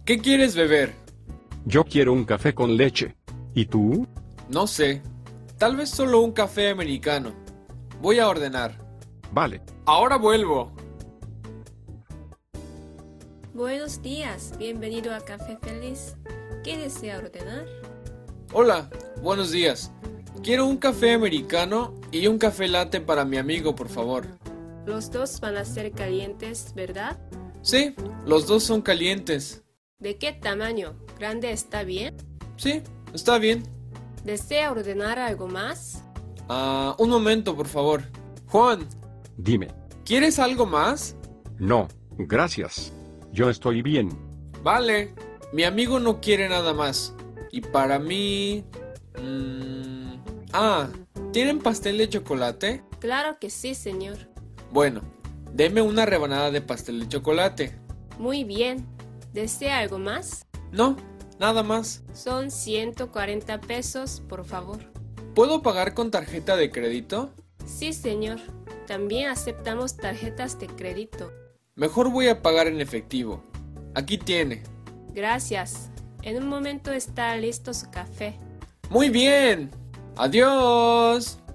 ¿Qué quieres beber? Yo quiero un café con leche. ¿Y tú? No sé. Tal vez solo un café americano. Voy a ordenar. Vale. Ahora vuelvo. Buenos días, bienvenido a Café Feliz. ¿Qué desea ordenar? Hola, buenos días. Quiero un café americano y un café latte para mi amigo, por favor. Los dos van a ser calientes, ¿verdad? Sí, los dos son calientes. ¿De qué tamaño? ¿Grande está bien? Sí, está bien. ¿Desea ordenar algo más? Un momento, por favor. Juan, Dime. ¿quieres algo más? No, gracias. Yo estoy bien. Vale, mi amigo no quiere nada más. Y para mí... ¿tienen pastel de chocolate? Claro que sí, señor. Bueno, deme una rebanada de pastel de chocolate. Muy bien. ¿Desea algo más? No, nada más. Son 140 pesos, por favor. ¿Puedo pagar con tarjeta de crédito? Sí, señor. También aceptamos tarjetas de crédito. Mejor voy a pagar en efectivo. Aquí tiene. Gracias. En un momento está listo su café. Muy bien. Adiós.